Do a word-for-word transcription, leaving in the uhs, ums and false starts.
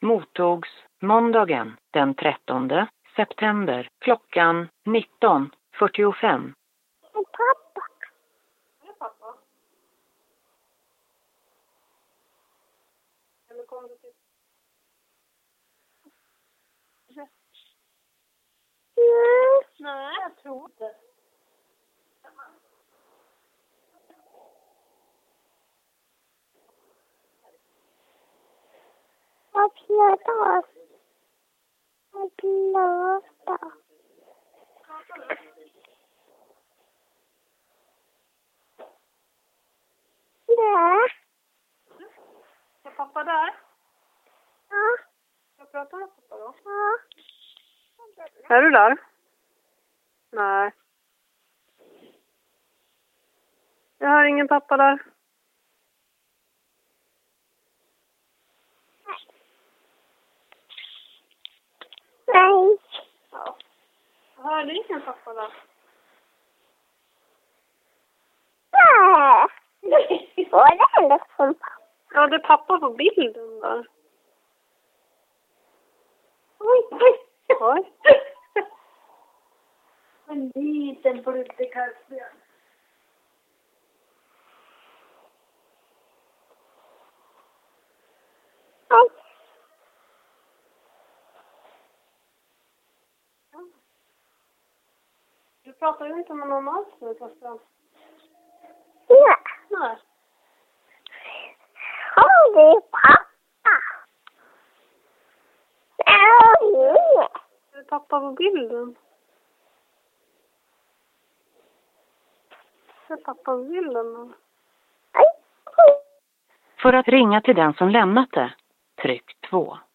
mottogs måndagen den trettonde september klockan nitton fyrtiofem. Pappa. Är det pappa? Eller kommer du till... Mm. Nej, jag tror inte. Vad plåtar? Vad plåtar? Nej. Är pappa där? Ja. Jag pratar med pappa då. Ja. Är du där? Nej. Jag har ingen pappa där. Nej. Ja. Jag har ingen pappa där. Nej. Vad är det som pappa? Ja, det är pappa på bilden där. Oj, oj. Oj. En liten blödig kalvbjörn. Oj. Du pratar ju inte med någon alls nu, Kastan. Nej. Nej. Åh, det är pappa. Nej. Det är pappa på bilden. Det är pappa på bilden. Oj. För att ringa till den som lämnat det, tryck två.